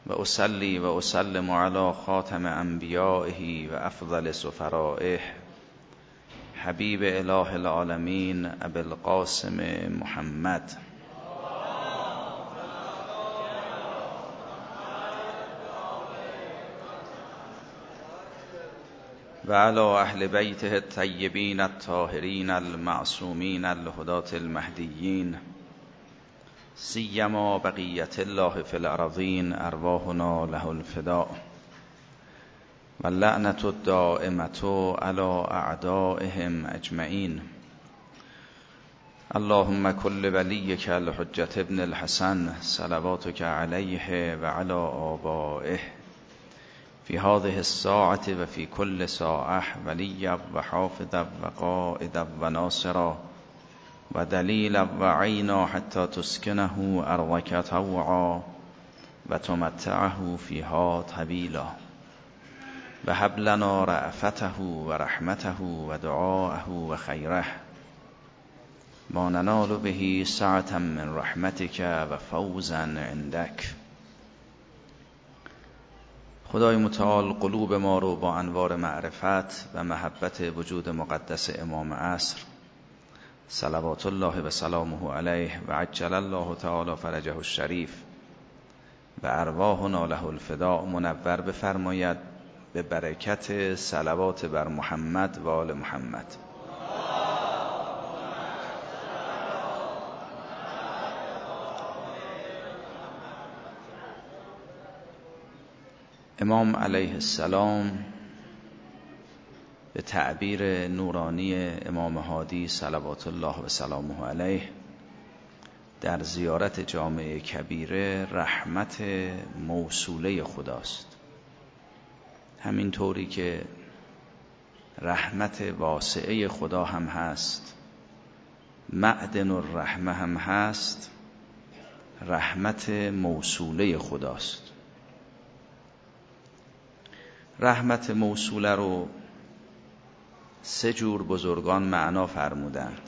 و اصلی و اسلم علی خاتم انبیائه و افضل سفرائه حبیب اله العالمین ابی القاسم محمد و علی اهل بیته الطیبین الطاهرین المعصومین الهداة المهدیین سیما بقیت الله فی الارضین ارواحنا له الفداء و اللعنة الدائمة علی اعدائهم اجمعین. اللهم کل ولیک الحجة ابن الحسن صلواتک علیه و علی آبائه فی هذه الساعة و فی کل ساعة ولیا و حافظا و قائدا و ناصرا و دلیلا و عینا حتی تسکنه ارضک طوعا و تمتعه فیها طویلا و هب لنا رأفته و رحمته و دعاءه و خیره ما ننال به سعة من رحمتک و فوزا عندک. خدای متعال قلوب ما رو با انوار معرفت و محبت وجود مقدس امام عصر صلوات الله و سلامه علیه و عجل الله تعالی فرجه الشریف و ارواحنا له الفداء منور بفرماید به برکت صلوات بر محمد و آل محمد. امام علیه السلام به تعبیر نورانی امام هادی صلوات الله و سلامه علیه در زیارت جامع کبیره رحمت موصوله خداست، همین طوری که رحمت واسعه خدا هم هست، معدن الرحمه هم هست، رحمت موصوله خداست. رحمت موصوله رو سه جور بزرگان معنا فرمودند.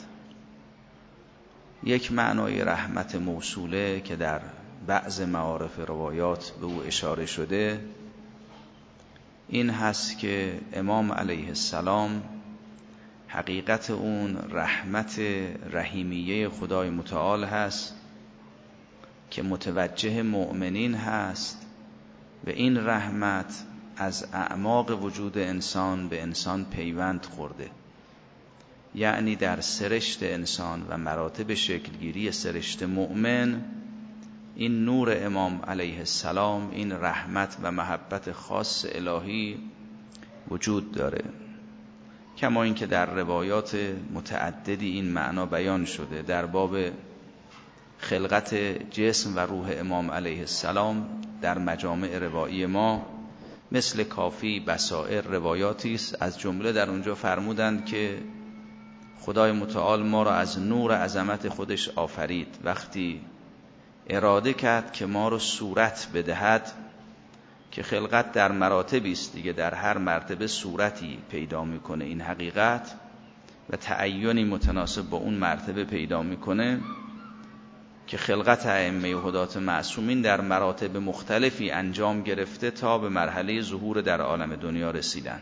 یک معنای رحمت موصوله که در بعض معارف روایات به او اشاره شده این هست که امام علیه السلام حقیقت اون رحمت رحیمیه خدای متعال هست که متوجه مؤمنین هست و این رحمت از اعماق وجود انسان به انسان پیوند خورده، یعنی در سرشت انسان و مراتب شکلگیری سرشت مؤمن این نور امام علیه السلام، این رحمت و محبت خاص الهی وجود داره، کما اینکه در روایات متعددی این معنا بیان شده. در باب خلقت جسم و روح امام علیه السلام در مجامع روایی ما مثل کافی بصائر روایاتی است، از جمله در اونجا فرمودند که خدای متعال ما را از نور عظمت خودش آفرید، وقتی اراده کرد که ما رو صورت بدهد، که خلقت در مراتبی است دیگه، در هر مرتبه صورتی پیدا میکنه این حقیقت و تعینی متناسب با اون مرتبه پیدا میکنه، که خلقت ائمه هدات معصومین در مراتب مختلفی انجام گرفته تا به مرحله ظهور در عالم دنیا رسیدن.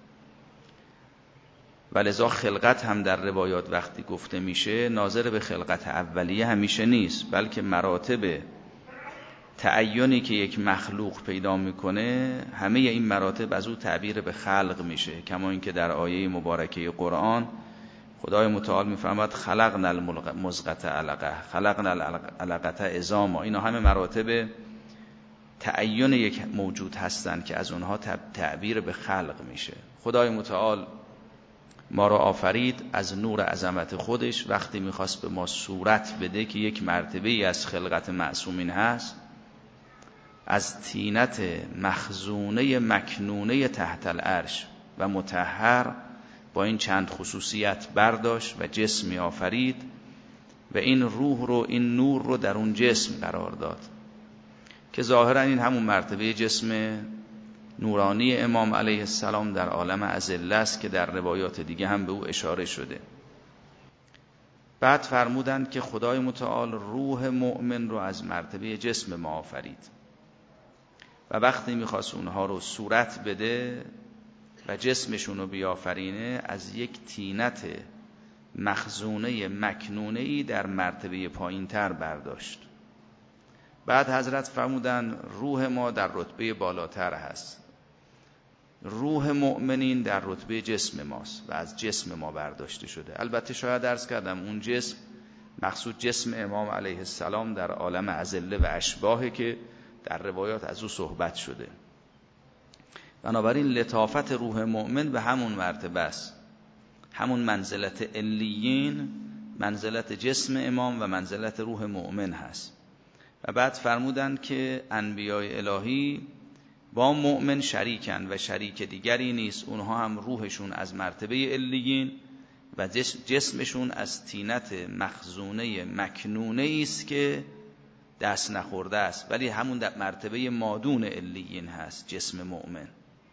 ولذا خلقت هم در روایات وقتی گفته میشه ناظر به خلقت اولیه همیشه نیست، بلکه مراتب تعینی که یک مخلوق پیدا میکنه همه این مراتب از او تعبیر به خلق میشه، کما اینکه در آیه مبارکه قرآن خدای متعال میفرماد خلقنا المضغة علقه، خلقنا العلقة عظاما. اینا همه مراتب تعین یک موجود هستند که از اونها تعبیر به خلق میشه. خدای متعال ما را آفرید از نور عظمت خودش، وقتی میخواست به ما صورت بده که یک مرتبه ای از خلقت معصومین هست، از طینت مخزونه مکنونه تحت العرش و مطهر با این چند خصوصیت برداشت و جسمی آفرید و این روح رو، این نور رو در اون جسم قرار داد، که ظاهرا این همون مرتبه جسم نورانی امام علیه السلام در عالم اذله است که در روایات دیگه هم به او اشاره شده. بعد فرمودند که خدای متعال روح مؤمن رو از مرتبه جسم ما آفرید. و وقتی میخواست اونها رو صورت بده و جسمشون رو بیافرینه از یک طینت مخزونه مکنونه‌ای در مرتبه پایین‌تر برداشت. بعد حضرت فرمودن روح ما در رتبه بالاتر هست، روح مؤمنین در رتبه جسم ماست و از جسم ما برداشته شده. البته شاید عرض کردم اون جسم مقصود جسم امام علیه السلام در عالم اذله و اشباهه که در روایات از او صحبت شده. بنابراین لطافت روح مؤمن به همون مرتبه است، همون منزلت علیین، منزلت جسم امام و منزلت روح مؤمن هست. و بعد فرمودند که انبیاء الهی با مؤمن شریکن و شریک دیگری نیست، اونها هم روحشون از مرتبه علیین و جسمشون از طینت مخزونه مکنونه است که دست نخورده است، ولی همون در مرتبه مادون علیین هست جسم مؤمن.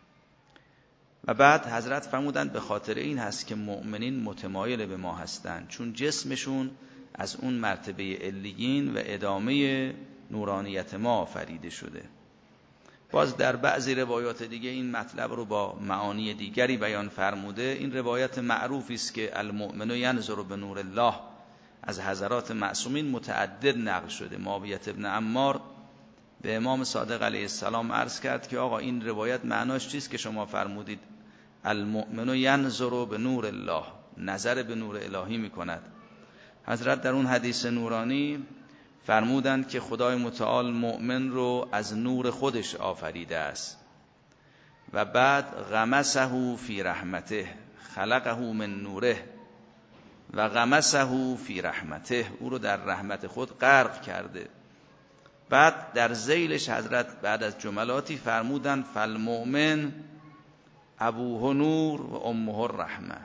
و بعد حضرت فرمودند به خاطر این هست که مؤمنین متمایل به ما هستند، چون جسمشون از اون مرتبه علیین و ادامه نورانیت ما آفریده شده. باز در بعضی روایات دیگه این مطلب رو با معانی دیگری بیان فرموده. این روایت معروفی است که المؤمن ینظر بنور الله از حضرات معصومین متعدد نقل شده. معاویه ابن عمار به امام صادق علیه السلام عرض کرد که آقا این روایت معناش چیست که شما فرمودید المؤمن ینظر بنور الله، نظر به نور الهی میکند؟ حضرت در اون حدیث نورانی فرمودند که خدای متعال مؤمن رو از نور خودش آفریده است و بعد غمسه فی رحمته، خلقه من نوره و غمسه فی رحمته، او رو در رحمت خود غرق کرده. بعد در ذیلش حضرت بعد از جملاتی فرمودند فالمؤمن ابوه نور و امه الرحمه،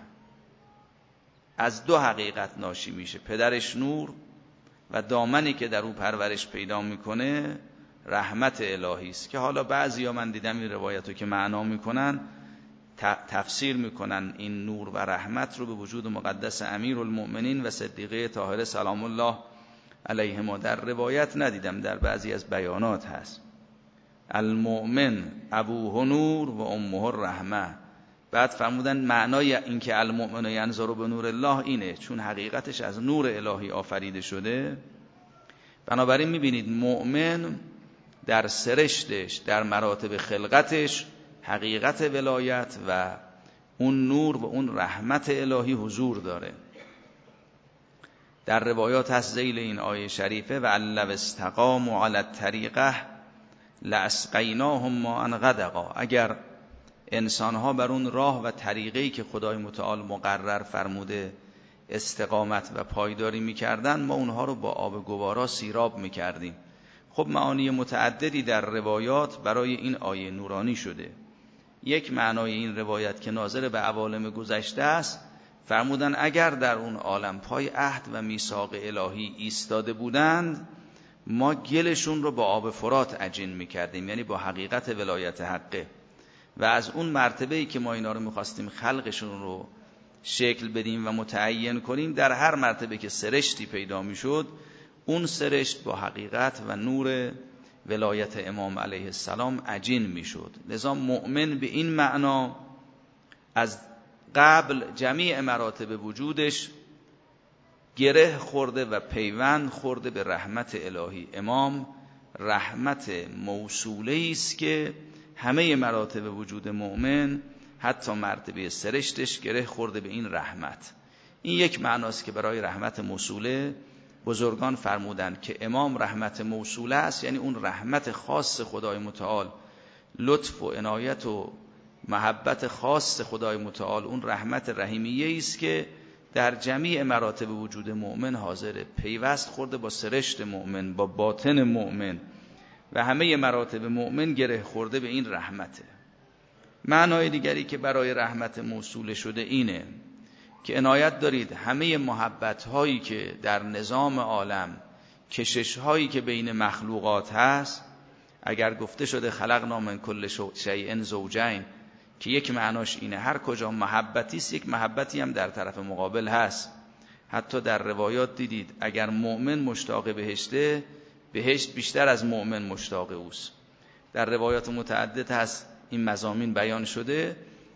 از دو حقیقت ناشی میشه، پدرش نور و دامنی که در او پرورش پیدا میکنه رحمت الهی است. که حالا بعضیا من دیدم این روایتو که معنا میکنن تفسیر میکنن این نور و رحمت رو به وجود مقدس امیرالمؤمنین و صدیقه طاهره سلام الله علیهما. در روایت ندیدم، در بعضی از بیانات هست المؤمن ابوه نور و امه الرحمه. بعد فرمودن معنای این که المؤمن ینظر بنور الله اینه، چون حقیقتش از نور الهی آفریده شده. بنابراین میبینید مؤمن در سرشتش، در مراتب خلقتش حقیقت ولایت و اون نور و اون رحمت الهی حضور داره. در روایات هست ذیل این آیه شریفه و لو استقاموا علی الطریقه لاسقیناهم ماء غدقا، اگر انسانها بر اون راه و طریقه‌ای که خدای متعال مقرر فرموده استقامت و پایداری میکردن، ما اونها رو با آب گوارا سیراب میکردیم. خب معانی متعددی در روایات برای این آیه نورانی شده. یک معنای این روایت که ناظر به عوالم گذشته است، فرمودن اگر در اون عالم پای عهد و میثاق الهی ایستاده بودند ما گلشون رو با آب فرات عجین میکردیم، یعنی با حقیقت ولایت حقه. و از اون مرتبه‌ای که ما اینا رو میخواستیم خلقشون رو شکل بدیم و متعین کنیم، در هر مرتبه که سرشتی پیدا میشد اون سرشت با حقیقت و نور ولایت امام علیه السلام عجین میشد. لذا مؤمن به این معنا از قبل جمیع مراتب وجودش گره خورده و پیوند خورده به رحمت الهی. امام رحمت موصوله است که همه مراتب وجود مؤمن حتی مرتبه سرشتش گره خورده به این رحمت. این یک معناست که برای رحمت موصوله بزرگان فرمودند که امام رحمت موصوله است، یعنی اون رحمت خاص خدای متعال، لطف و عنایت و محبت خاص خدای متعال، اون رحمت رحیمیه است که در جمیع مراتب وجود مؤمن حاضر پیوست خورده با سرشت مؤمن، با باطن مؤمن و همه مراتب مؤمن گره خورده به این رحمته. معنای دیگری که برای رحمت موصول شده اینه که عنایت دارید همه محبت هایی که در نظام عالم، کشش هایی که بین مخلوقات هست، اگر گفته شده خلقنا من کل شیء زوجین، که یک معناش اینه هر کجا محبتی است یک محبتی هم در طرف مقابل هست. حتی در روایات دیدید اگر مؤمن مشتاق بهشته، بهشت بیشتر از مؤمن مشتاق اوست. در روایات متعدد هست این مضامین بیان شده.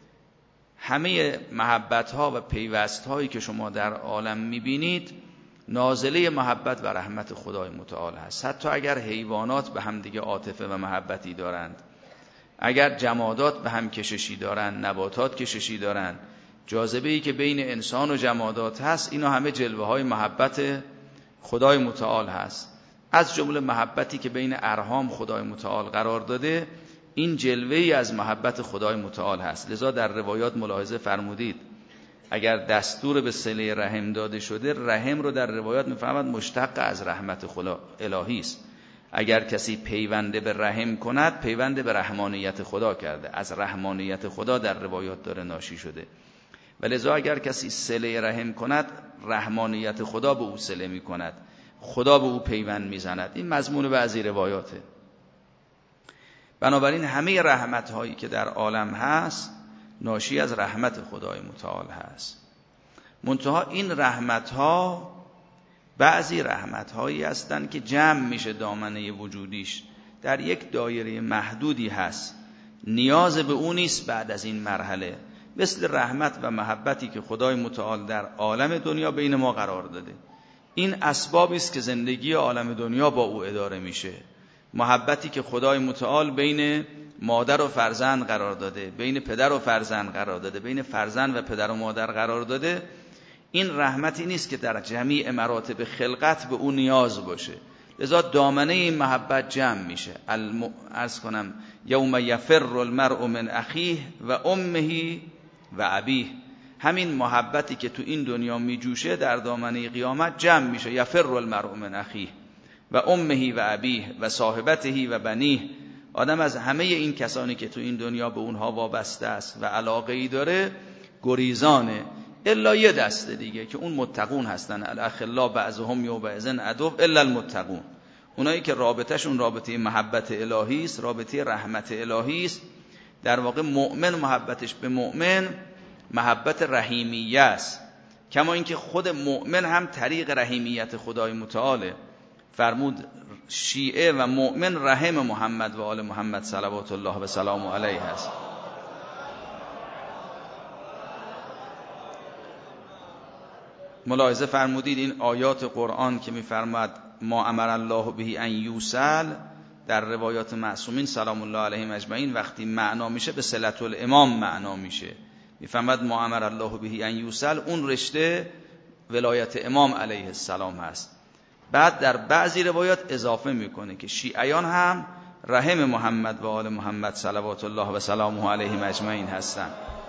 همه محبت‌ها و پیوست‌هایی که شما در عالم می‌بینید نازله محبت و رحمت خدای متعال هست. حتی اگر حیوانات به هم دیگه عاطفه و محبتی دارند، اگر جمادات به هم کششی دارند، نباتات کششی دارند، جاذبه‌ای که بین انسان و جمادات هست، اینا همه جلوه‌های محبت خدای متعال هست. از جمله محبتی که بین ارحام خدای متعال قرار داده، این جلوه‌ای از محبت خدای متعال هست. لذا در روایات ملاحظه فرمودید اگر دستور به صله رحم داده شده، رحم رو در روایات می‌فهمد مشتق از رحمت خدا الهی است. اگر کسی پیونده به رحم کند، پیونده به رحمانیت خدا کرده، از رحمانیت خدا در روایات داره ناشی شده. ولذا اگر کسی صله رحم کند، رحمانیت خدا به او صله می‌کند، خدا به او پیوند می‌زند. این مضمون بعضی روایاته. بنابراین همه رحمت‌هایی که در عالم هست ناشی از رحمت خدای متعال هست. منتها این رحمت‌ها بعضی رحمت‌هایی هستند که جمع میشه دامنه وجودیش در یک دایره محدودی هست، نیاز به اون نیست بعد از این مرحله، مثل رحمت و محبتی که خدای متعال در عالم دنیا بین ما قرار داده. این اسبابی است که زندگی عالم دنیا با او اداره میشه. محبتی که خدای متعال بین مادر و فرزند قرار داده، بین پدر و فرزند قرار داده، بین فرزند و پدر و مادر قرار داده، این رحمتی نیست که در جمیع مراتب خلقت به اون نیاز باشه. لذا دامنه این محبت جمع میشه. عرض کنم یوم یفر المرء من اخیه و امه و ابیه. همین محبتی که تو این دنیا میجوشه در دامنه قیامت جمع میشه. یفر المرء من اخیه و امه و ابیه و صاحبته و بنیه. آدم از همه این کسانی که تو این دنیا به اونها وابسته است و علاقه‌ای داره گریزانه، الا یه دسته دیگه که اون متقون هستن. الاخلا بعضهم یومئذ عدو الا المتقون. اونایی که رابطهشون رابطه محبت الهی است، رابطه رحمت الهی است. در واقع مؤمن محبتش به مؤمن محبت رحیمیه است، کما اینکه خود مؤمن هم طریق رحیمیت خدای متعاله. فرمود شیعه و مؤمن رحم محمد و آل محمد صلوات الله و سلام علیه است. ملاحظه فرمودید این آیات قرآن که می‌فرماد ما امر الله به ان یوصل، در روایات معصومین سلام الله علیهم اجمعین وقتی معنا میشه به صلة الامام معنا میشه. می‌فرماد ما امر الله به ان یوصل، اون رشته ولایت امام علیه السلام هست. بعد در بعضی روایات اضافه میکنه که شیعیان هم رحم محمد و آل محمد صلوات الله و سلامه علیهم اجمعین هستند.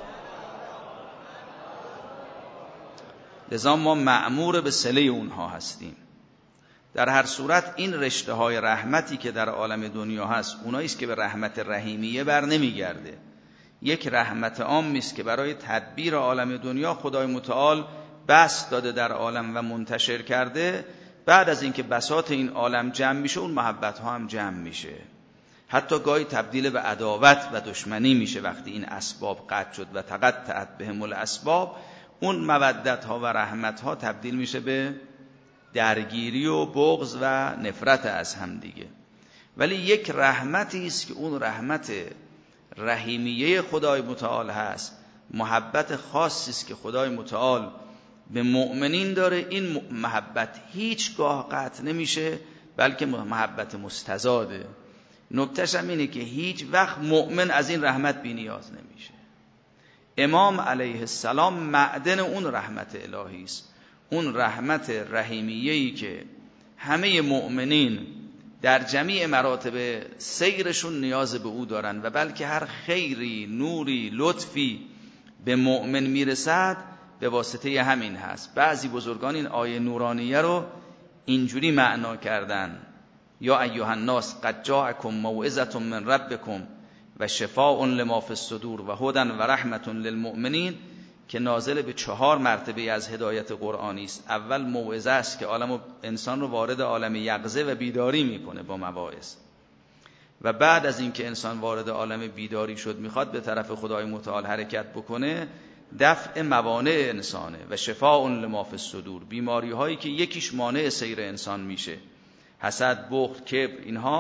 لذا ما مأمور به صله اونها هستیم. در هر صورت این رشته های رحمتی که در عالم دنیا هست اونایی است که به رحمت رحیمیه بر نمیگرده. یک رحمت عامی است که برای تدبیر عالم دنیا خدای متعال بسط داده در عالم و منتشر کرده. بعد از اینکه بساط این عالم جمع میشه، اون محبت ها هم جمع میشه. حتی گاهی تبدیل به عداوت و دشمنی میشه وقتی این اسباب قطع شد و تقطعت بهم الاسباب. اون مودت ها و رحمت ها تبدیل میشه به درگیری و بغض و نفرت از هم دیگه. ولی یک رحمتی است که اون رحمت رحیمیه خدای متعال هست، محبت خاصی است که خدای متعال به مؤمنین داره. این محبت هیچگاه قطع نمیشه، بلکه محبت مستزاده. نکتهش هم اینه که هیچ وقت مؤمن از این رحمت بی نیاز نمیشه. امام علیه السلام معدن اون رحمت الهی است، اون رحمت رحیمیه‌ای که همه مؤمنین در جمیع مراتب سیرشون نیاز به او دارن و بلکه هر خیری، نوری، لطفی به مؤمن میرسد به واسطه همین هست. بعضی بزرگان این آیه نورانیه رو اینجوری معنا کردن: یا ایها الناس قد جاءکم موعظة من ربکم و شفاء لما فی الصدور و هدی و رحمة للمؤمنین، که نازل به 4 مرتبه از هدایت قرآنی است. اول موعظه است که عالم و انسان رو وارد عالم یقظه و بیداری میکنه با مواعظ، و بعد از اینکه انسان وارد عالم بیداری شد میخواد به طرف خدای متعال حرکت بکنه، دفع موانع انسانه و شفاء لما فی الصدور، بیماری هایی که یکیش مانع سیر انسان میشه، حسد، بخل، کبر، اینها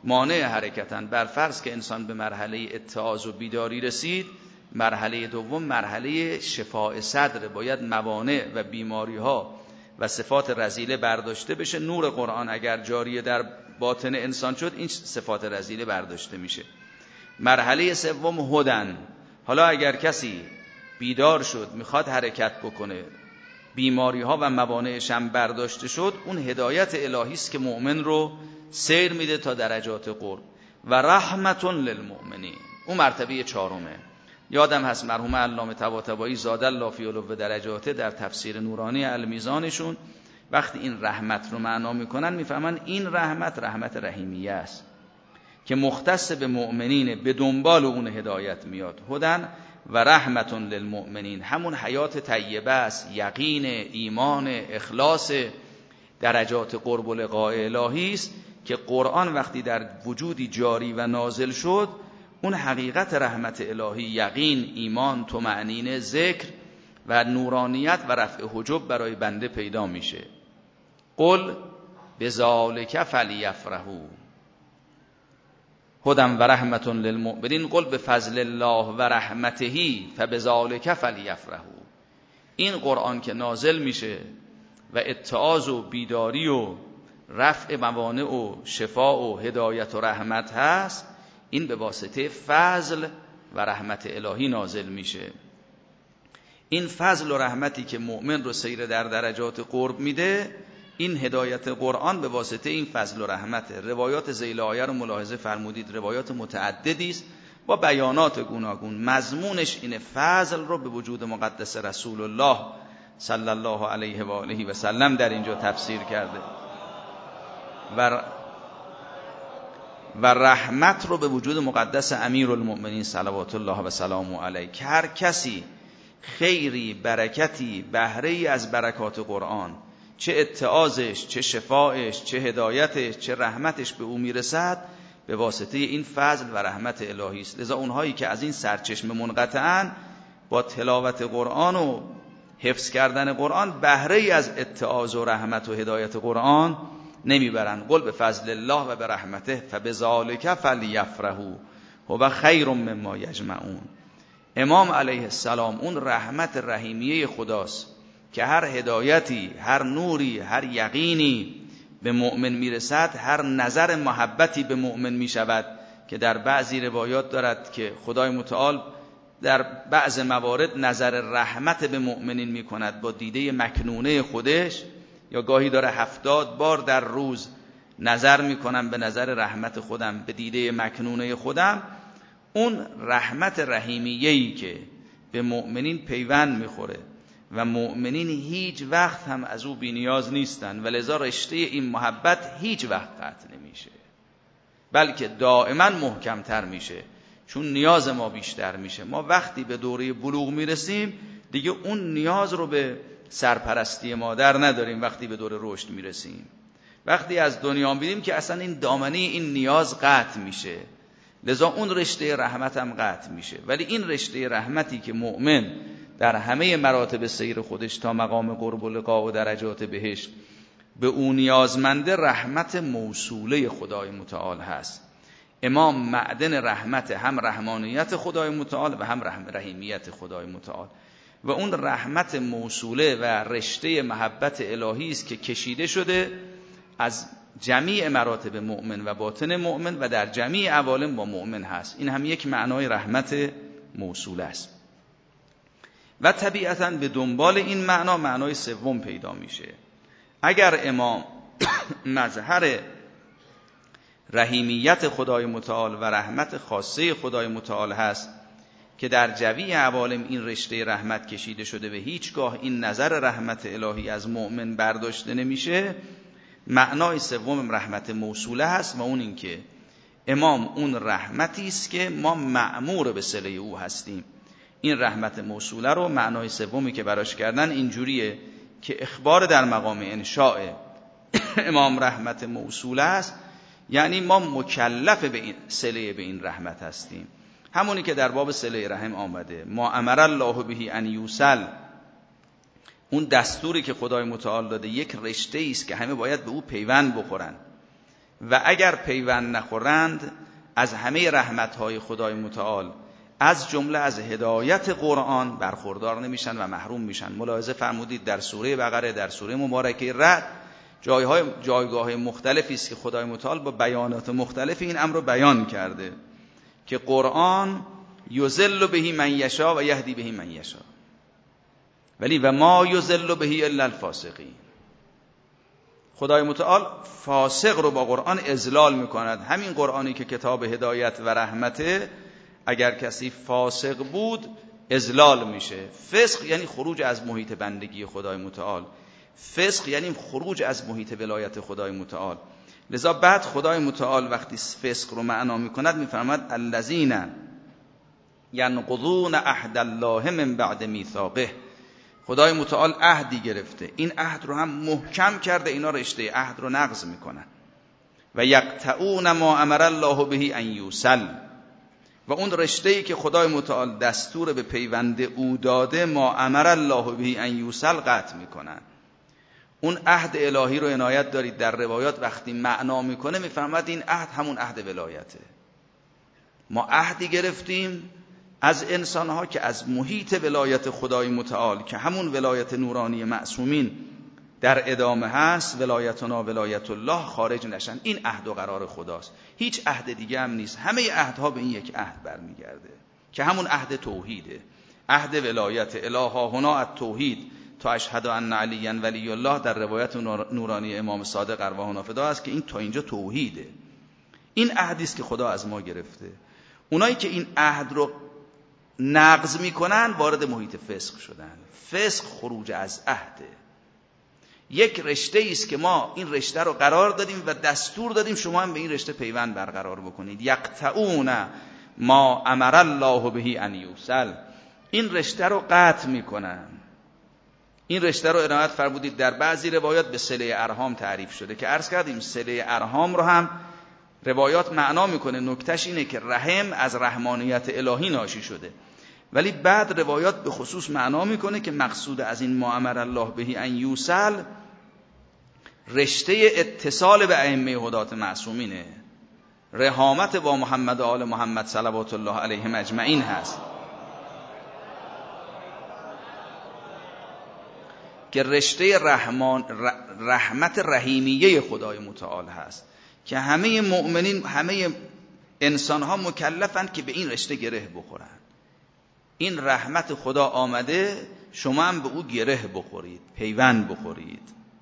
مانع حرکتن. بر فرض که انسان به مرحله اتعاظ و بیداری رسید، مرحله دوم مرحله شفاء صدر، باید موانع و بیماری ها و صفات رذیله برداشته بشه. نور قرآن اگر جاری در باطن انسان شد، این صفات رذیله برداشته میشه. مرحله سوم هدن. حالا اگر کسی بیدار شد میخواد حرکت بکنه، بیماری ها و موانعش هم برداشته شد، اون هدایت الهی است که مؤمن رو سیر میده تا درجات قرب. و رحمت للمؤمنین، اون مرتبه چهارمه. یادم هست مرحوم علامه طباطبایی زاد الله فی علو درجاته در تفسیر نورانی المیزانشون وقتی این رحمت رو معنا میکنن میفهمن این رحمت رحمت رحیمیه است که مختص به مؤمنینه، به دنبال اون هدایت میاد. هدن و رحمت للمؤمنین، همون حیات طیبه است، یقین، ایمان، اخلاص، درجات قرب و لقاء الهی است که قرآن وقتی در وجودی جاری و نازل شد، اون حقیقت رحمت الهی، یقین، ایمان، طمأنینه، ذکر و نورانیت و رفع حجب برای بنده پیدا میشه. قل بذالک فلیفرحوا هدی و رحمت للمؤمنین قل بفضل الله و رحمته فبذالک فلیفرحوا. این قرآن که نازل میشه و اتعاظ و بیداری و رفع موانع و شفا و هدایت و رحمت هست، این به واسطه فضل و رحمت الهی نازل میشه. این فضل و رحمتی که مؤمن رو سیر در درجات قرب میده، این هدایت قرآن به واسطه این فضل و رحمته. روایات ذیل آیه رو ملاحظه فرمودید، روایات متعددی است با بیانات گوناگون، مضمونش اینه فضل رو به وجود مقدس رسول الله صلی الله علیه و آله و سلم در اینجا تفسیر کرده و رحمت رو به وجود مقدس امیرالمؤمنین صلوات الله و سلامه علیه، که هر کسی خیری، برکتی، بهره‌ای از برکات قرآن، چه اتعاظش، چه شفاعش، چه هدایتش، چه رحمتش به او میرسد، به واسطه این فضل و رحمت الهی است. لذا اونهایی که از این سرچشمه منقطعن، با تلاوت قرآن و حفظ کردن قرآن بهره‌ای از اتعاظ و رحمت و هدایت قرآن نمیبرن. قل به فضل الله و به رحمته فبذالک فلیفرحوا هو خیر مما یجمعون. امام علیه السلام اون رحمت رحیمیه خداست که هر هدایتی، هر نوری، هر یقینی به مؤمن میرسد، هر نظر محبتی به مؤمن میشود که در بعضی روایات دارد که خدای متعال در بعض موارد نظر رحمت به مؤمنین میکند با دیده مکنونه خودش، یا گاهی داره 70 بار در روز نظر میکنم به نظر رحمت خودم، به دیده مکنونه خودم. اون رحمت رحیمیه‌ای که به مؤمنین پیوند میخوره و مؤمنین هیچ وقت هم از او بی نیاز نیستن و لذا رشته این محبت هیچ وقت قطع نمیشه، بلکه دائما محکمتر میشه، چون نیاز ما بیشتر میشه. ما وقتی به دوره بلوغ میرسیم دیگه اون نیاز رو به سرپرستی مادر نداریم. وقتی به دوره رشد میرسیم، وقتی از دنیا میریم که اصلا این دامنه این نیاز قطع میشه، لذا اون رشته رحمت هم قطع میشه. ولی این رشته رحمتی که مؤمن در همه مراتب سیر خودش تا مقام قرب و لقاء و درجات بهشت به اون نیازمنده، رحمت موصوله خدای متعال هست. امام معدن رحمت، هم رحمانیت خدای متعال و هم رحیمیت خدای متعال، و اون رحمت موصوله و رشته محبت الهی است که کشیده شده از جمیع مراتب مؤمن و باطن مؤمن و در جمیع عوالم با مؤمن هست. این هم یک معنای رحمت موصوله است. و طبیعتاً به دنبال این معنا معنای سوم پیدا میشه. اگر امام مظهر رحیمیت خدای متعال و رحمت خاصه خدای متعال هست که در جمیع عوالم این رشته رحمت کشیده شده و هیچگاه این نظر رحمت الهی از مؤمن برداشته نمیشه، معنای سوم رحمت موصوله هست و اون این که امام اون رحمتی است که ما مأمور به صله او هستیم. این رحمت موصوله رو معنای سومی که براش کردن اینجوریه که اخبار در مقام انشاء امام رحمت موصوله است، یعنی ما مکلف به این صله به این رحمت هستیم. همونی که در باب صله رحم آمده، ما امر الله به ان یوصل، اون دستوری که خدای متعال داده یک رشته است که همه باید به او پیوند بخورن و اگر پیوند نخورند از همه رحمت‌های خدای متعال از جمله از هدایت قرآن برخوردار نمیشن و محروم میشن. ملاحظه فرمودید در سوره بقره، در سوره مبارکه رعد جایگاه مختلفی است که خدای متعال با بیانات مختلف این امر رو بیان کرده که قرآن یضل به من یشاء و یهدی به من یشاء، ولی و ما یضل به الا الفاسقین. خدای متعال فاسق رو با قرآن اضلال میکند. همین قرآنی که کتاب هدایت و رحمته، اگر کسی فاسق بود اضلال میشه. فسق یعنی خروج از محیط بندگی خدای متعال، فسق یعنی خروج از محیط ولایت خدای متعال. لذا بعد خدای متعال وقتی فسق رو معنا میکند میفرماد الذین ینقضون عهد الله من بعد میثاقه. خدای متعال عهدی گرفته، این عهد رو هم محکم کرده، اینا رشته عهد رو نقض میکنن. و یقطعون ما امر الله به ان یوصل، و اون رشته‌ای که خدای متعال دستور به پیوند او داده ما امر الله به ان یوصل قطع میکنن. اون عهد الهی رو عنایت دارید در روایات وقتی معنا میکنه میفرماد این عهد همون عهد ولایته. ما عهدی گرفتیم از انسانها که از محیط ولایت خدای متعال که همون ولایت نورانی معصومین در ادامه هست، ولایتنا ولایت الله، خارج نشن. این عهد و قرار خداست، هیچ عهد دیگه هم نیست. همه عهدها به این یک عهد برمیگرده که همون عهد توحیده، عهد ولایت. اله هنا التوحید تا اشهد ان علی ولی الله در روایت نورانی امام صادق ارواحنا فدا است که این تا اینجا توحیده. این عهدی است که خدا از ما گرفته. اونایی که این عهد رو نقض میکنن وارد محیط فسق شدن. فسق خروج از عهده. یک رشته است که ما این رشته رو قرار دادیم و دستور دادیم شما هم به این رشته پیوند برقرار بکنید. یقطعون ما امر الله به ان یوصل، این رشته رو قطع میکنن. این رشته رو عنایت فرمودید در بعضی روایات به صله ارحام تعریف شده که عرض کردیم صله ارحام رو هم روایات معنا میکنه. نکتهش اینه که رحم از رحمانیت الهی ناشی شده، ولی بعد روایات به خصوص معنا میکنه که مقصود از این ما امر الله به ان یوصل رشته اتصال به ائمه هدات معصومینه، رحامت با محمد و آل محمد صلوات الله علیهم اجمعین هست که رشته رحمت رحیمیه خدای متعال هست که همه مؤمنین، همه انسانها مکلفند که به این رشته گره بخورن. این رحمت خدا آمده، شما هم به او گره بخورید، پیوند بخورید.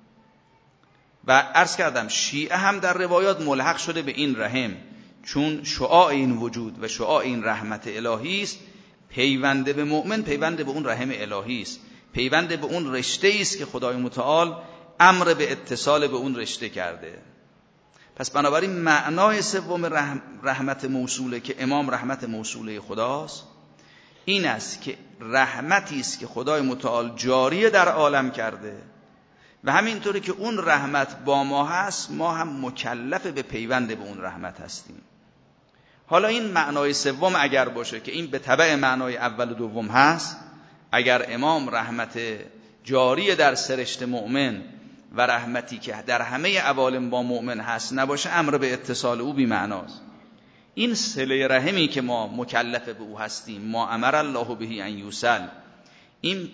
و عرض کردم شیعه هم در روایات ملحق شده به این رحم، چون شعاع این وجود و شعاع این رحمت الهی است. پیوند به مؤمن پیوند به اون رحم الهی است، پیوند به اون رشته است که خدای متعال امر به اتصال به اون رشته کرده. پس بنابراین معنای سوم رحمت موصوله که امام رحمت موصوله خداست این است که رحمتی است که خدای متعال جاری در عالم کرده و همینطوری که اون رحمت با ما هست ما هم مکلف به پیوند به اون رحمت هستیم. حالا این معنای سوم اگر باشه که این به تبع معنای اول و دوم هست، اگر امام رحمت جاری در سرشت مؤمن و رحمتی که در همه عوالم با مؤمن هست نباشه، امر به اتصال او بی معناست. این صله رحمی که ما مکلف به او هستیم، ما امر الله به ان یوصل، این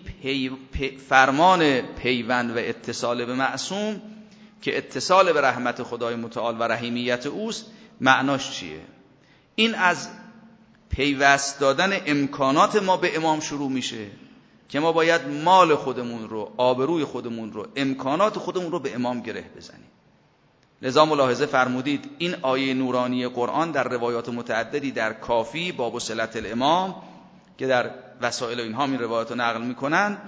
فرمان پیوند و اتصال به معصوم که اتصال به رحمت خدای متعال و رحیمیت اوست، معناش چیه؟ این از پیوست دادن امکانات ما به امام شروع میشه که ما باید مال خودمون رو، آبروی خودمون رو، امکانات خودمون رو به امام گره بزنیم. لذا ملاحظه فرمودید این آیه نورانی قرآن در روایات متعددی در کافی باب صلت الامام که در وسائل اینها این روایات رو نقل میکنن،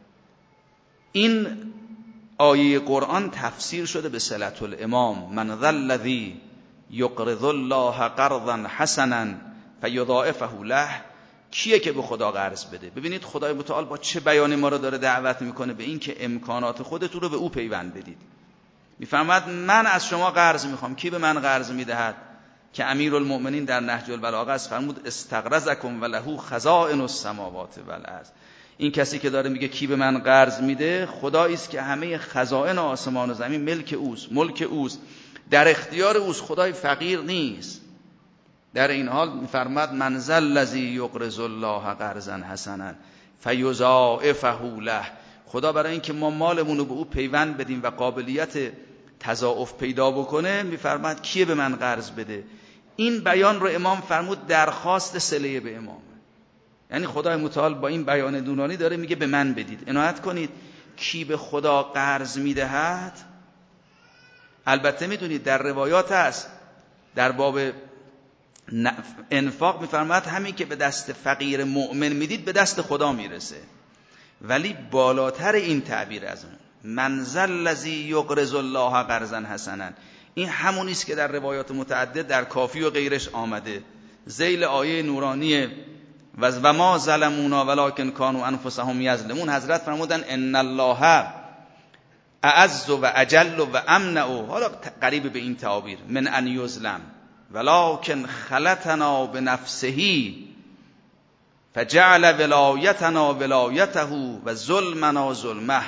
این آیه قرآن تفسیر شده به صلت الامام. من ذا الذی یقرض الله قرضا حسنا فیضاعفه له، کیه که به خدا قرض بده؟ ببینید خدای متعال با چه بیانی ما رو داره دعوت میکنه به این که امکانات خودتون رو به او پیوند بدید. میفرماد من از شما قرض میخوام، کی به من قرض میدهد؟ که امیرالمؤمنین در نهج البلاغه است فرمود استقرضکم ولهو خزائن السماوات والارض. این کسی که داره میگه کی به من قرض میده، خدایی است که همه خزائن آسمان و زمین ملک اوست، ملک اوست در اختیار اوست، خدای فقیر نیست. در این حال می‌فرماد من ذا الذی یقرض الله قرضا حسنا فیضاعفه له. خدا برای اینکه ما مالمون رو به او پیوند بدیم و قابلیت تضاعف پیدا بکنه می‌فرماد کیه به من قرض بده. این بیان رو امام فرمود درخواست صله به امام، یعنی خدای متعال با این بیان دونانی داره میگه به من بدید. عنایت کنید کی به خدا قرض میدهد، البته میدونید در روایات هست در باب انفاق میفرماد همین که به دست فقیر مؤمن میدید به دست خدا میرسه، ولی بالاتر این تعبیر از اون من ذا الذی یقرض الله قرضا حسنا، این همونی است که در روایات متعدد در کافی و غیرش آمده ذیل آیه نورانی و ما ظلمونا ولکن کانوا انفسهم یظلمون. حضرت فرمودن ان الله اعز و اجل و امنع، حالا قریب به این تعابیر، من ان یظلم ولکن خلتنا بنفسه فجعل ولایتنا ولایته و ظلمنا ظلمه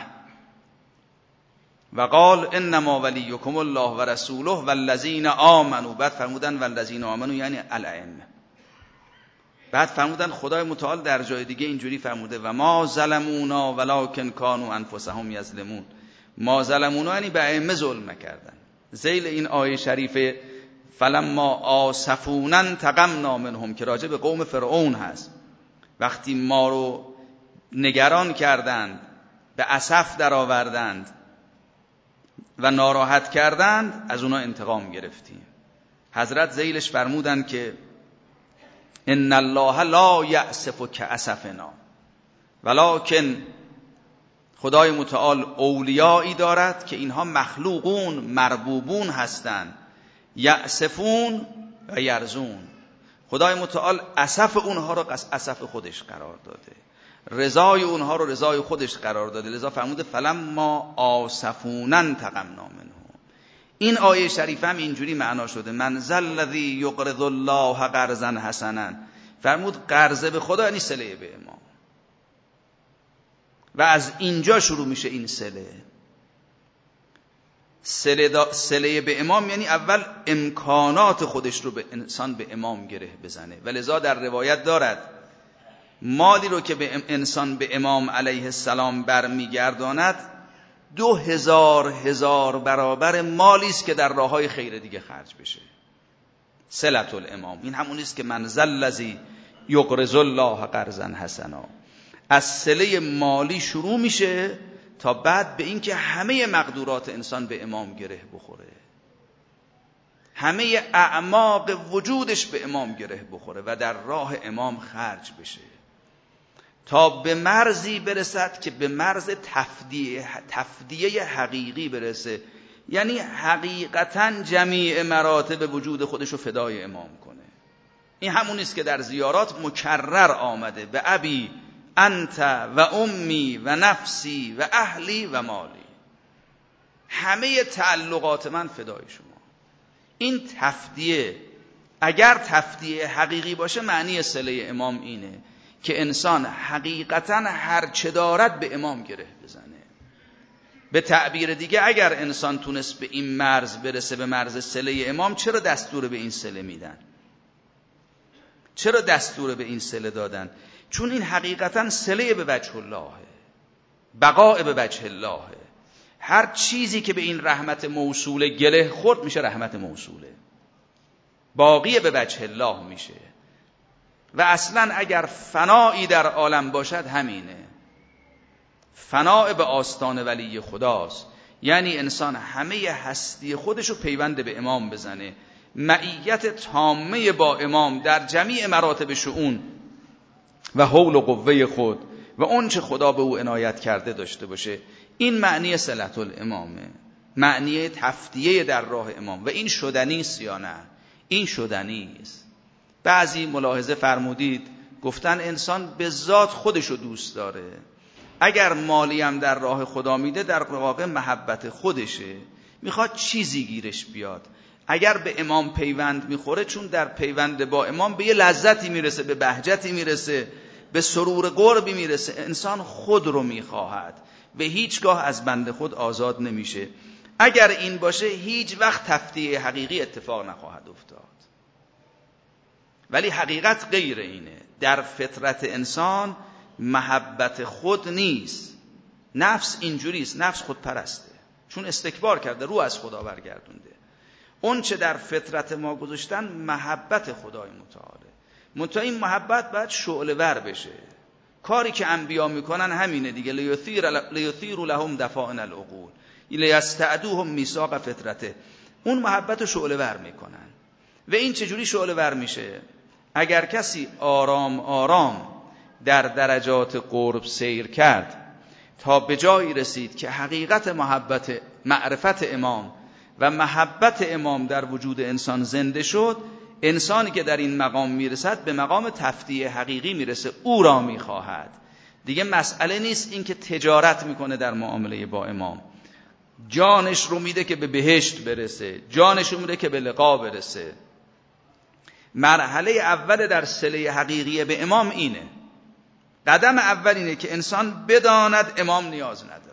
و قال انما ولیکم الله و رسوله والذین آمنوا. بعد فرمودن والذین آمنوا یعنی الائمه. بعد فرمودن خدای متعال در جای دیگه اینجوری فرموده و ما ظلمونا ولکن کانوا انفسهم یظلمون. ما ظلمونا یعنی به ائمه ظلم نکردن. ذیل این آیه شریفه فلما آسفونا انتقمنا منهم که راجع به قوم فرعون هست، وقتی ما رو نگران کردند، به اسف در آوردند و ناراحت کردند، از اونا انتقام گرفتیم. حضرت ذیلش فرمودن که ان الله لا یأسف کأسفنا، ولکن خدای متعال اولیایی دارد که اینها مخلوقون مربوبون هستند، یأسفون و یرزون. خدای متعال اسف اونها رو اسف خودش قرار داده، رضای اونها رو رضای خودش قرار داده، لذا فرموده فلما آسفونا انتقمنا منهم. این آیه شریفه هم اینجوری معنا شده من ذا الذی یقرض الله قرضا حسنا. فرمود قرض به خدا یعنی صله به امام، و از اینجا شروع میشه این صله به امام، یعنی اول امکانات خودش رو به انسان به امام گره بزنه. و لذا در روایت دارد مالی رو که به انسان به امام علیه السلام برمیگرداند 2000 برابر مالی است که در راههای خیر دیگه خرج بشه. صلة الامام این همونی است که من ذا الذی یقرض الله قرضا حسنا. از صله مالی شروع میشه تا بعد به این که همه مقدورات انسان به امام گره بخوره، همه اعماق وجودش به امام گره بخوره و در راه امام خرج بشه تا به مرزی برسد که به مرز تفدیه حقیقی برسه، یعنی حقیقتاً جمیع مراتب وجود خودشو فدای امام کنه. این همونی است که در زیارات مکرر آمده به ابی انت و امی و نفسی و اهلی و مالی، همه تعلقات من فدای شما. این تفدیه اگر تفدیه حقیقی باشه معنی صله امام اینه که انسان حقیقتاً هر چه دارد به امام گره بزنه. به تعبیر دیگه اگر انسان تونست به این مرز برسه، به مرز صله امام، چرا دستور به این صله میدن؟ چرا دستور به این صله دادن؟ چون این حقیقتاً صله به وجه الله، بقاء به وجه الله. هر چیزی که به این رحمت موصوله گله خورد میشه رحمت موصوله، باقی به وجه الله میشه. و اصلا اگر فنایی در عالم باشد همینه، فناء به آستان ولی خداست، یعنی انسان همه هستی خودشو پیوند به امام بزنه، معیت تامه با امام در جمیع مراتب شؤون و حول و قوه خود و اون چه خدا به او عنایت کرده داشته باشه. این معنی صلة الامامه، معنی تفدیه در راه امام. و این شدنی است یا نه؟ این شدنی است. بعضی ملاحظه فرمودید گفتن انسان به ذات خودشو دوست داره، اگر مالی هم در راه خدا میده در واقع محبت خودشه، میخواد چیزی گیرش بیاد. اگر به امام پیوند میخوره، چون در پیوند با امام به یه لذتی میرسه، به بهجتی میرسه، به سرور قربی میرسه، انسان خود رو میخواهد و هیچگاه از بند خود آزاد نمیشه. اگر این باشه هیچ وقت تفدیه حقیقی اتفاق نخواهد افتاد. ولی حقیقت غیر اینه. در فطرت انسان محبت خود نیست. نفس اینجوریست، نفس خودپرسته، چون استکبار کرده، رو از خدا برگردونده. اون چه در فطرت ما گذاشتن محبت خدای متعاله. منتها این محبت باید شعله ور بشه. کاری که انبیا میکنن همینه دیگه. لیثیر لهم دفائن العقول لیستعدوهم میثاق فطرته. اون محبت رو شعله ور میکنن. و این چجوری شعله ور میشه؟ اگر کسی آرام آرام در درجات قرب سیر کرد تا به جایی رسید که حقیقت محبت معرفت امام و محبت امام در وجود انسان زنده شد، انسانی که در این مقام میرسد به مقام تفدیه حقیقی میرسه، او را میخواهد. دیگه مسئله نیست این که تجارت میکنه در معامله با امام، جانش رو میده که به بهشت برسه، جانش رو میده که به لقا برسه. مرحله اول در صله حقیقی به امام اینه. قدم اول اینه که انسان بداند امام نیاز نداره.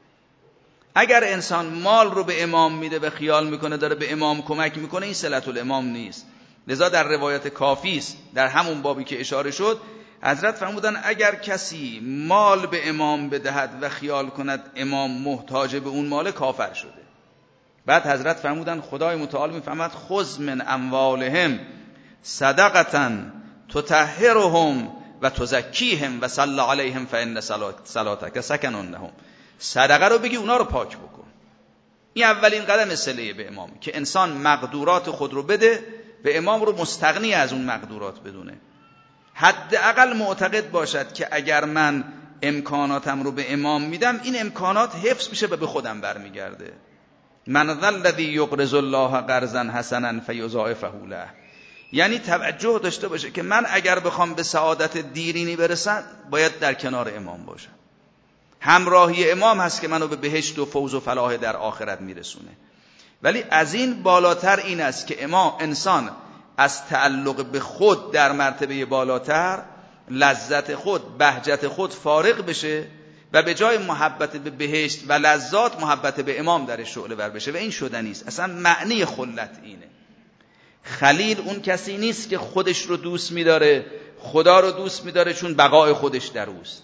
اگر انسان مال رو به امام میده و خیال میکنه داره به امام کمک میکنه، این صلت الامام نیست. لذا در روایت کافی است، در همون بابی که اشاره شد، حضرت فرمودن اگر کسی مال به امام بدهد و خیال کند امام محتاج به اون مال، کافر شده. بعد حضرت فرمودن خدای متعال میفهمد خذ من اموالهم صدقة تطهرهم و تزکیهم و صلی علیهم فان صلاتک سکن لهم. صدقه رو بگی اونا رو پاک بکن. این اولین قدم صله به امام، که انسان مقدورات خود رو بده به امام، رو مستغنی از اون مقدورات بدونه. حداقل معتقد باشد که اگر من امکاناتم رو به امام میدم، این امکانات حفظ میشه و به خودم برمیگرده. من ذا الذی یقرض الله قرضا حسنا فیضاعفه له. یعنی توجه داشته باشه که من اگر بخوام به سعادت دیرینی برسم باید در کنار امام باشم. همراهی امام هست که منو به بهشت و فوز و فلاح در آخرت میرسونه. ولی از این بالاتر این است که انسان از تعلق به خود در مرتبه بالاتر، لذت خود، بهجت خود فارغ بشه و به جای محبت به بهشت و لذات محبت به امام در شعله ور بشه. و این شدنی است. اصلا معنی خلت اینه. خلیل اون کسی نیست که خودش رو دوست می‌داره، خدا رو دوست می‌داره چون بقای خودش در اوست.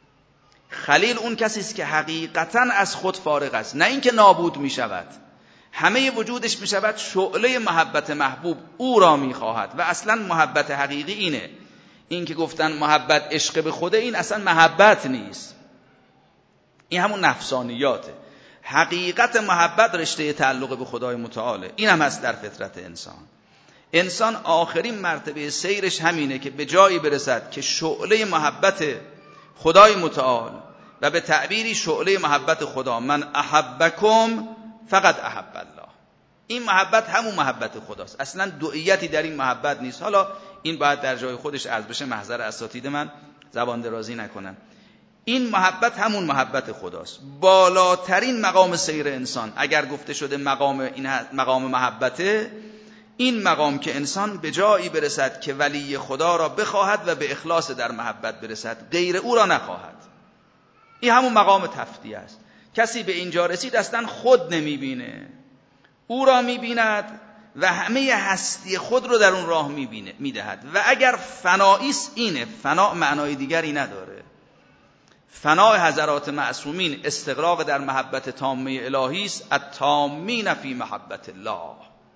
خلیل اون کسی است که حقیقتاً از خود فارغ است، نه اینکه نابود می‌شود. همه وجودش می‌شود شعله محبت محبوب، او را می‌خواهد. و اصلاً محبت حقیقی اینه. این که گفتن محبت عشق به خوده، این اصلاً محبت نیست. این همون نفسانیاته. حقیقت محبت رشته تعلق به خدای متعاله. این هم هست در فطرت انسان. انسان آخرین مرتبه سیرش همینه که به جایی برسد که شعله محبت خدای متعال و به تعبیری شعله محبت خدا، من احبکم فقط احب الله، این محبت همون محبت خداست. اصلا دوئیتی در این محبت نیست. حالا این باید در جای خودش عرض بشه، محضر اساتید من زبان درازی نکنم. این محبت همون محبت خداست. بالاترین مقام سیر انسان اگر گفته شده مقام محبته، این مقام که انسان به جایی برسد که ولی خدا را بخواهد و به اخلاص در محبت برسد، غیر او را نخواهد. این همون مقام تفدیه است. کسی به اینجا رسید اصلا خود نمیبینه، او را میبیند و همه هستی خود رو در اون راه میدهد. و اگر فناییست، اینه فنا معنای دیگری نداره. فنای حضرات معصومین استغراق در محبت تامه الهی است. التامین فی محبت الله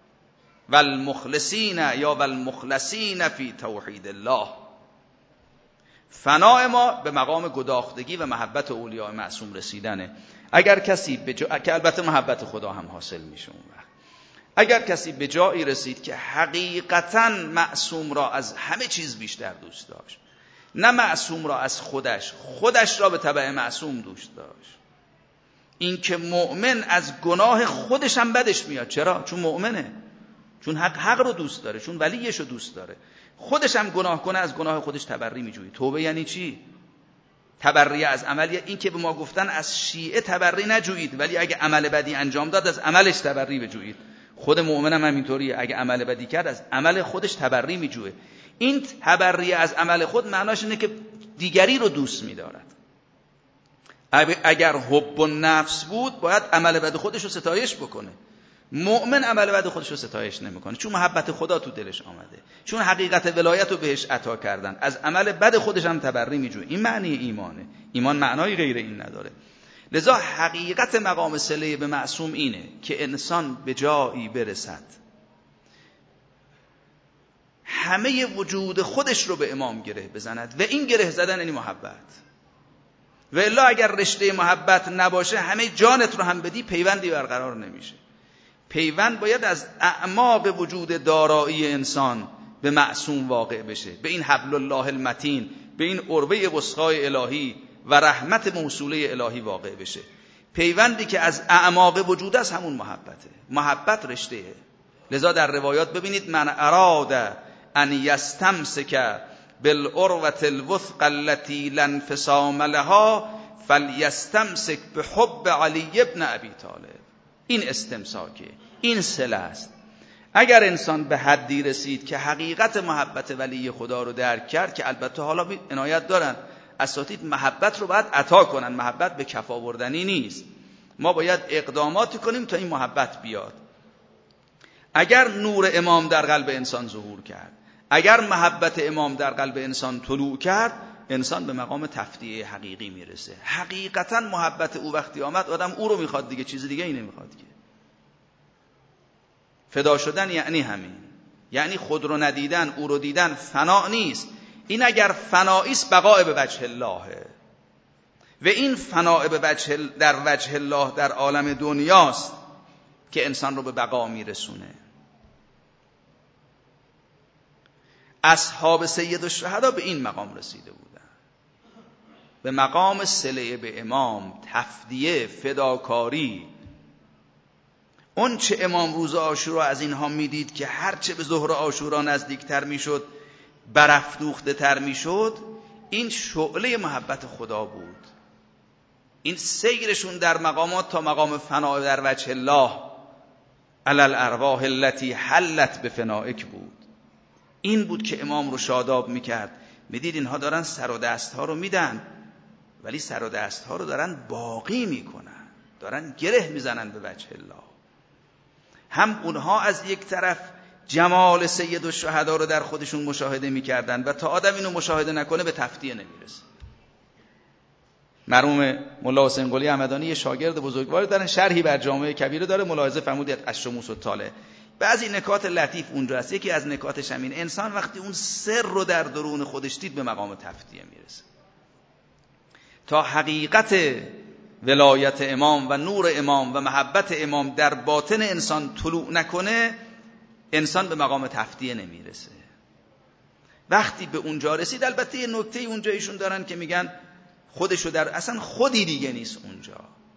والمخلصین یا والمخلصین فی توحید الله. فنای ما به مقام گداختگی و محبت اولیاء معصوم رسیدنه. اگر کسی که البته محبت خدا هم حاصل میشه اون وقت، اگر کسی به جایی رسید که حقیقتاً معصوم را از همه چیز بیشتر دوست داشت، نه معصوم را از خودش را به تبع معصوم دوست داشت. این که مؤمن از گناه خودش هم بدش میاد. چرا؟ چون مؤمنه، چون حق رو دوست داره، چون ولیش رو دوست داره. خودش هم گناه کنه از گناه خودش تبری میجویی. توبه یعنی چی؟ تبری از عمل. این که به ما گفتن از شیعه تبری نجویید، ولی اگه عمل بدی انجام داد از عملش تبری بجویید. خود مؤمن هم همینطوریه، اگه عمل بدی کرد از عمل خودش تبری میجویه. این تبری از عمل خود معناش اینه که دیگری رو دوست می‌دارد. اگر حب النفس بود باید عمل بد خودش رو ستایش بکنه. مؤمن عمل بد خودش رو ستایش نمیکنه، چون محبت خدا تو دلش آمده، چون حقیقت ولایت رو بهش عطا کردن، از عمل بد خودش هم تبری میجوه. این معنی ایمانه. ایمان معنای غیر این نداره. لذا حقیقت مقام صله به معصوم اینه که انسان به جایی برسد همه وجود خودش رو به امام گره بزند و این گره زدن یعنی محبت. و الا اگر رشته محبت نباشه همه جانت رو هم بدی پیوندی برقرار نمیشه. پیوند باید از اعماق وجود دارایی انسان به معصوم واقع بشه، به این حبل الله المتین، به این عروه وثقای الهی و رحمت موصوله الهی واقع بشه. پیوندی که از اعماق وجود است همون محبته. محبت رشتهه. لذا در روایات ببینید من اراد ان یستمسک بالعروة الوثقى التي لا انفصام لها فلیستمسک بحب علی ابن ابی طالب. این استمساکه، این صله است. اگر انسان به حدی رسید که حقیقت محبت ولی خدا رو درک کرد، که البته حالا عنایت دارن اساتید محبت رو باید عطا کنن، محبت به کف آوردنی نیست، ما باید اقداماتی کنیم تا این محبت بیاد. اگر نور امام در قلب انسان ظهور کرد، اگر محبت امام در قلب انسان طلوع کرد، انسان به مقام تفدیه حقیقی میرسه. حقیقتا محبت او وقتی آمد آدم او رو میخواد دیگه، چیز دیگه ای نمیخواد که. فدا شدن یعنی همین، یعنی خود رو ندیدن، او رو دیدن. فنا نیست، این اگر فناییست بقاء به وجه الله، و این فناء در وجه الله در عالم دنیاست که انسان رو به بقا میرسونه. اصحاب سید الشهدا به این مقام رسیده بودن، به مقام صله به امام، تفدیه، فداکاری. اون چه امام روز عاشورا از اینها میدید که هرچه به ظهر عاشورا نزدیکتر میشد برافروخته تر میشد، این شعله محبت خدا بود. این سیرشون در مقامات تا مقام فنا در وجه الله علی الارواح التي حلت بفنائک بود. این بود که امام رو شاداب میکرد. میدید اینها دارن سر و دست ها رو میدن، ولی سر و دست ها رو دارن باقی میکنن، دارن گره میزنن به وجه الله. هم اونها از یک طرف جمال سید الشهدا رو در خودشون مشاهده میکردن و تا آدم اینو مشاهده نکنه به تفدیه نمیرسه. مرحوم ملا حسین قلی همدانی یه شاگرد بزرگوار دارن، شرحی بر جامعه کبیره داره، ملاحظه فرمودید الشموس الطالع. بعضی نکات لطیف اونجا هست. یکی از نکاتش همین، انسان وقتی اون سر رو در درون خودش دید به مقام تفدیه میرسه. تا حقیقت ولایت امام و نور امام و محبت امام در باطن انسان طلوع نکنه، انسان به مقام تفدیه نمیرسه. وقتی به اونجا رسید، البته یه نکته اونجا ایشون دارن که میگن خودشو در اصلا خودی دیگه نیست اونجا.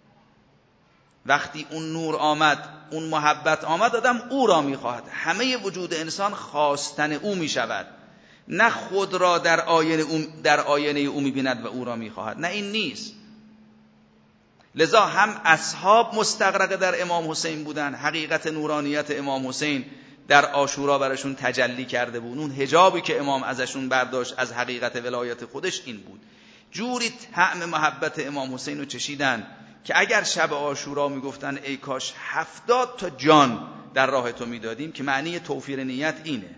وقتی اون نور آمد، اون محبت آمد، آدم او را میخواهد. همه وجود انسان خواستن او میشود، نه خود را در آینه او میبیند و او را میخواهد. نه، این نیست. لذا هم اصحاب مستغرق در امام حسین بودن، حقیقت نورانیت امام حسین در عاشورا برشون تجلی کرده بود. اون حجابی که امام ازشون برداشت از حقیقت ولایت خودش این بود. جوری طعم محبت امام حسین رو چشیدن که اگر شب عاشورا میگفتن ای کاش 70 تا جان در راه تو میدادیم، که معنی توفیر نیت اینه.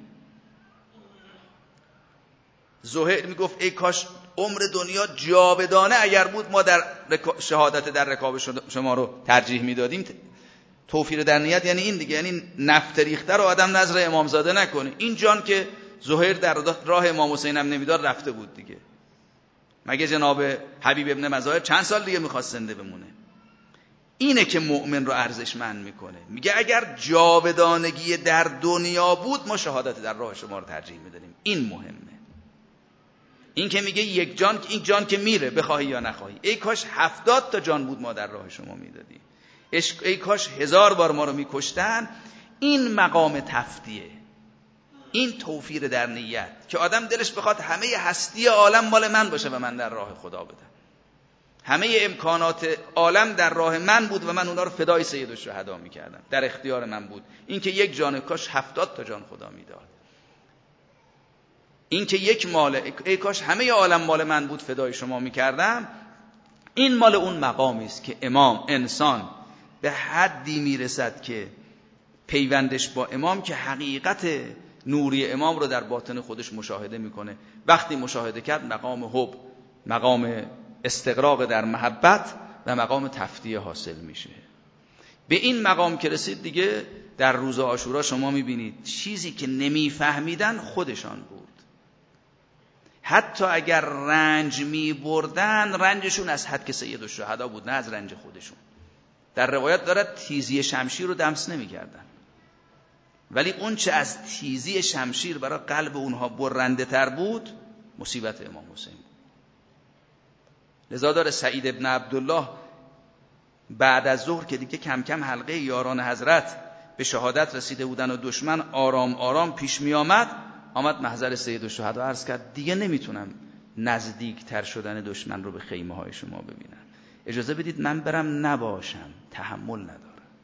زهیر میگفت ای کاش عمر دنیا جاودانه اگر بود ما در شهادت در رکاب شما رو ترجیح میدادیم. توفیر در نیت یعنی این دیگه، یعنی نفت ریخته رو آدم نظر امامزاده نکنه. این جان که زهیر در راه امام حسین هم نمیداد رفته بود دیگه. مگه جناب حبیب ابن مظاهر چند سال دیگه میخواست زنده بمونه؟ اینه که مؤمن رو ارزشمند میکنه. میگه اگر جاودانگی در دنیا بود ما شهادت در راه شما رو ترجیح میدادیم. این مهمه. این که میگه یک جان، این جان که میره بخواهی یا نخواهی، ای کاش 70 تا جان بود ما در راه شما میدادیم، ای کاش 1000 بار ما رو میکشتن. این مقام تفدیه، این توفیر در نیت که آدم دلش بخواد همه هستی عالم مال من باشه و من در راه خدا بدم. همه امکانات عالم در راه من بود و من اونا رو فدای سید الشهدا میکردم، در اختیار من بود. این که یک جان، کاش 70 تا جان خدا میداد. این که یک مال، ای کاش همه عالم مال من بود فدای شما میکردم. این مال اون مقامی است که امام، انسان به حدی میرسد که پیوندش با امام که حقیقت نوری امام رو در باطن خودش مشاهده میکنه. وقتی مشاهده کرد مقام حب، مقام استغراق در محبت و مقام تفدیه حاصل میشه. به این مقام که رسید دیگه در روز عاشورا شما میبینید چیزی که نمیفهمیدن خودشان بود. حتی اگر رنج میبردن رنجشون از حد که سید الشهدا بود، نه از رنج خودشون. در روایت دارد تیزی شمشیر رو دمس نمیکردن، ولی اون چه از تیزی شمشیر برای قلب اونها برنده تر بود مصیبت امام حسین بود. لذا داره سعید ابن عبدالله بعد از ظهر که دیگه کم کم حلقه یاران حضرت به شهادت رسیده بودن و دشمن آرام آرام پیش می آمد محضر سید الشهدا عرض کرد دیگه نمیتونم نزدیک تر شدن دشمن رو به خیمه های شما ببینم، اجازه بدید من برم نباشم، تحمل ندارم.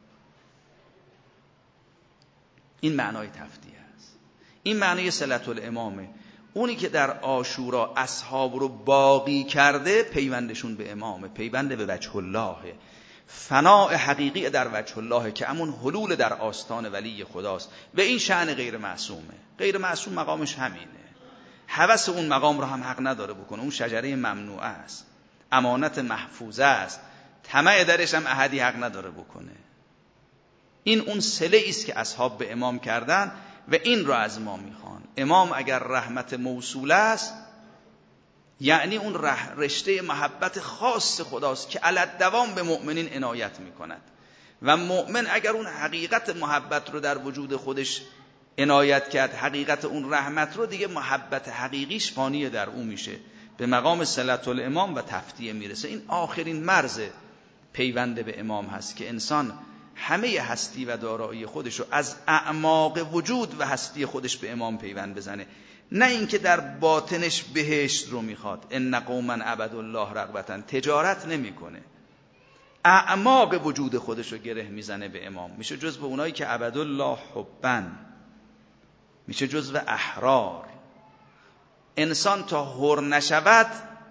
این معنای تفدیه است، این معنای صلت الامامه. اونی که در عاشورا اصحاب رو باقی کرده پیوندشون به امامه، پیوند به وجه الله، فناء حقیقی در وجه الله که همون حلول در آستان ولی خداست. و این شأن غیر معصومه. غیر معصوم مقامش همینه، هوس اون مقام رو هم حق نداره بکنه، اون شجره ممنوعه است، امانت محفوظه است، طمع درش هم احدی حق نداره بکنه. این اون صله است که اصحاب به امام کردن و این رو از ما میخوان. امام اگر رحمت موصول است یعنی اون رشته محبت خاص خداست که علی الدوام به مؤمنین عنایت میکند و مؤمن اگر اون حقیقت محبت رو در وجود خودش عنایت کرد، حقیقت اون رحمت رو، دیگه محبت حقیقیش فانی در اون میشه، به مقام صلت الامام و تفدیه میرسه. این آخرین مرز پیوند به امام هست که انسان همه هستی و دارایی خودش رو از اعماق وجود و هستی خودش به امام پیوند بزنه، نه اینکه در باطنش بهشت رو میخواد. ان قوما عبدوا الله رغبتا، تجارت نمیکنه، اعماق وجود خودش رو گره میزنه به امام، میشه جزو اونایی که عبدوا الله حبا، میشه جزو احرار. انسان تا حر نشود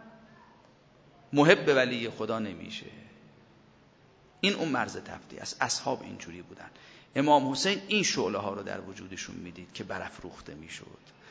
محب ولی خدا نمیشه. این اون مرز تفدیه است. اصحاب اینجوری بودن. امام حسین این شعله ها رو در وجودشون میدید که برافروخته میشد.